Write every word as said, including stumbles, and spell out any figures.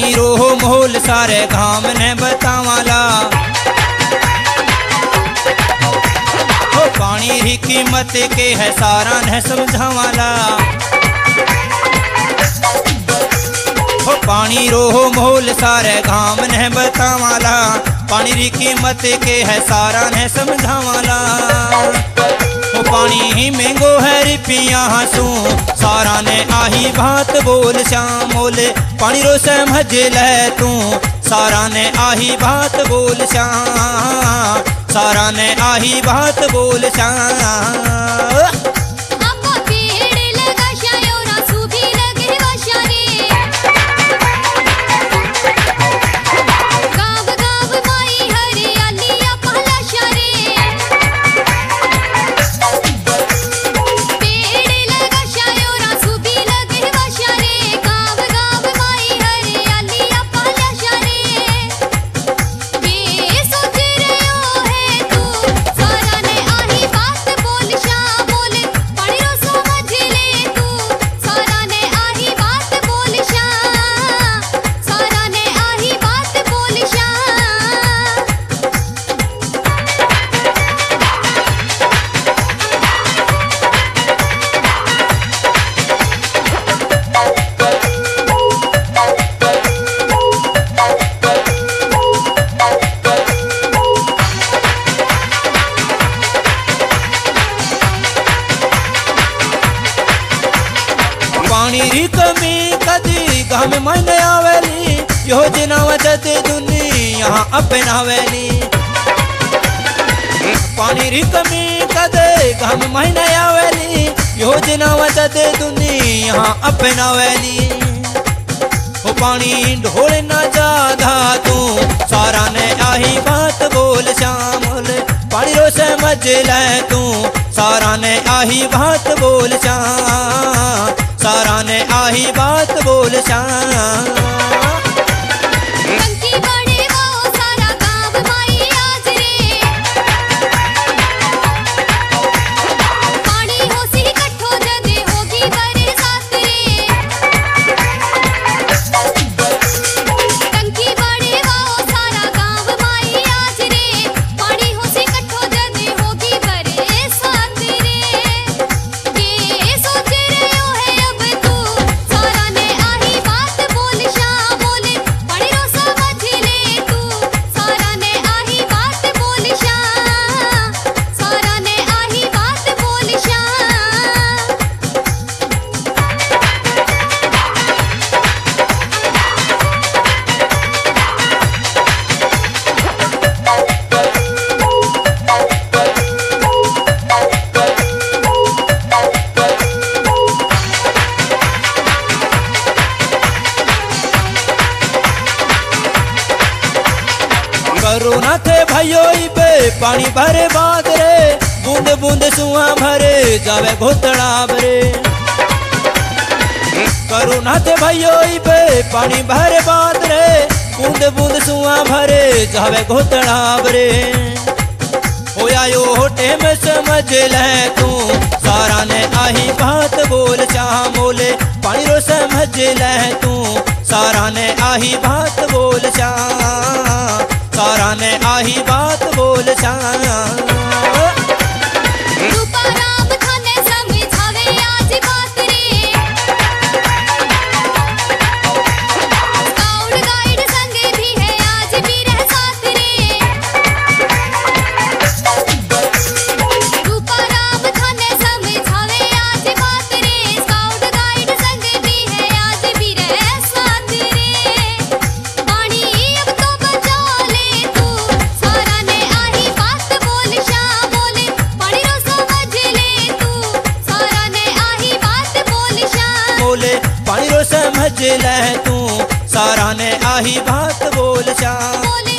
पानी रोहो मोल सारे गाम ने बतावाला। हो पानी री कीमत के है सारा ने समझावाला। हो पानी रोहो मोल सारे गाम ने बतावाला। पानी री कीमत के है सारा ने समझावाला। हो पानी ही महंगो है रिपिया हंसू सारा ने आही बात बोल श्याम मोले। पानी रो समझ ले तू सारा ने आही बात बोल श्याम। सारा ने आही बात बोल श्याम। पानी री कमी कदी गम मन आवेली योजना वजद दुनिया अपनावेली। पानी री कमी कदे गम मन आवेली योजना वजद दुनिया अपनावेली। हो पानी ढोल न जादा तू सारा ने आही बात बोल श्यामल। पानी रो समझ ले तू सारा ने आही बात बोल श्याम। सारा ने आही बात बोल श्याम। करुणा थे भयो बे पानी भरे बात रे। बूंद बूंद सुआ भरे जावे घोतड़ा भरे। करुणा थे भयो बे पानी भरे बात रे। बूंद बूंद सुआ भरे जावे घोतड़ा भरे। होया यो होटे में समझ ले तू सारा ने आही बात बोल श्याम मोले। पानी रो समझ ले तू सारा ने आही बात बोल श्याम। सारा ने आही बात बोल श्याम। पानी रो समझ ले तू सारा ने आही बात बोल श्याम।